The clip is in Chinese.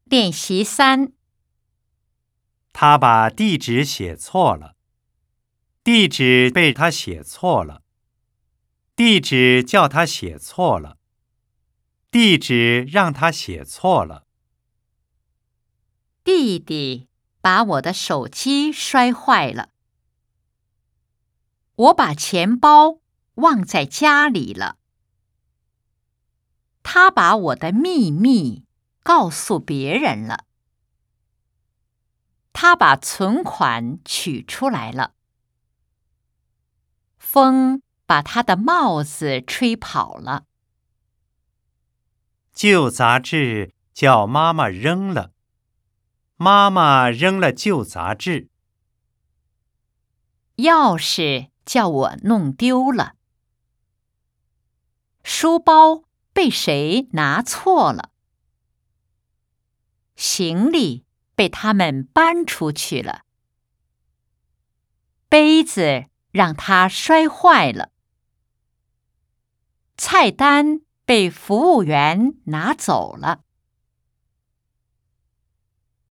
练习3。 他把地址写错了，地址被他写错了，地址叫他写错了，地址让他写错了。 弟弟把我的手机摔坏了，我把钱包忘在家里了。他把我的秘密告诉别人了。他把存款取出来了。风把他的帽子吹跑了。 旧杂志叫妈妈扔了，妈妈扔了旧杂志。 钥匙叫我弄丢了。书包被谁拿错了？行李被他们搬出去了。杯子让他摔坏了。菜单被服务员拿走了。